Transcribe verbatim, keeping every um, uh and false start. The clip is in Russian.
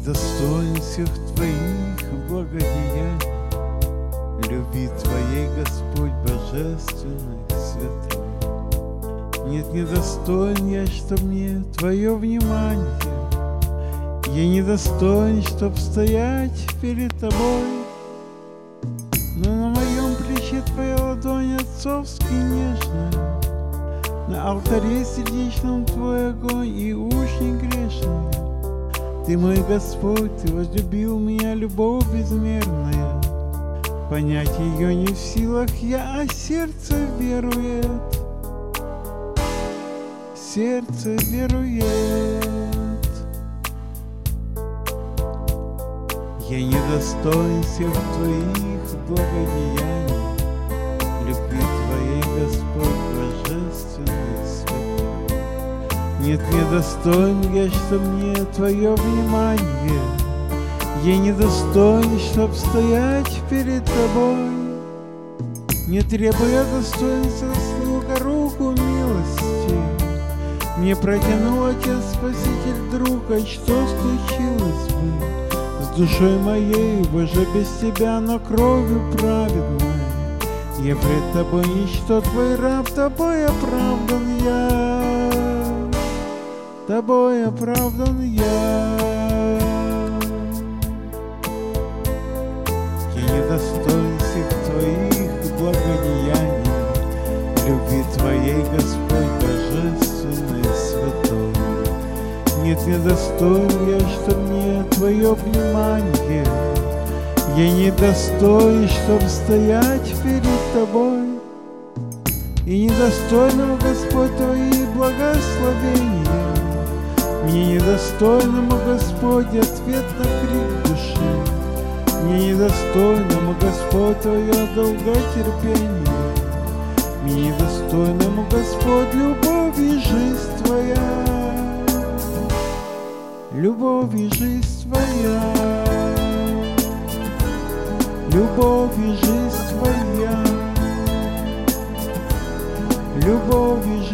недостоин всех Твоих благодеяний, любви Твоей, Господь, божественной, святой. Нет, недостоин я, чтоб мне Твое внимание, я недостоин, чтоб стоять перед Тобой, но на моем плече Твоя ладонь отцовски нежная, на алтаре сердечном Твой огонь и уж не грешный. Ты мой Господь, Ты возлюбил меня любовь безмерная, понять ее не в силах я, а сердце верует, сердце верует. Я недостоин всех Твоих благодеяний, любви Твоей, Господь, божественный, святой. Нет, недостоин я, что мне Твое внимание, я недостоин, чтоб стоять перед Тобой. Не требуя достоинства, слуга руку милости, мне протянул Отец Спаситель друга, что случилось бы с душой моей, Боже, без Тебя, но кровью праведной я пред Тобой ничто, Твой раб, Тобой оправдан я, Тобой оправдан я. Я недостоин всех Твоих благодеяний, любви Твоей, Господь, божественный, святой. Нет, недостоин я, что мне Твое внимание, я недостоин, чтоб стоять перед Тобой, и недостойного, Господь, Твои благословения, мне недостойному, Господь, ответ на крик души, мне недостойному, Господь, Твое долготерпение, мне недостойному, Господь, любовь и жизнь Твоя, любовь и жизнь Твоя, любовь и жизнь Твоя, любовь и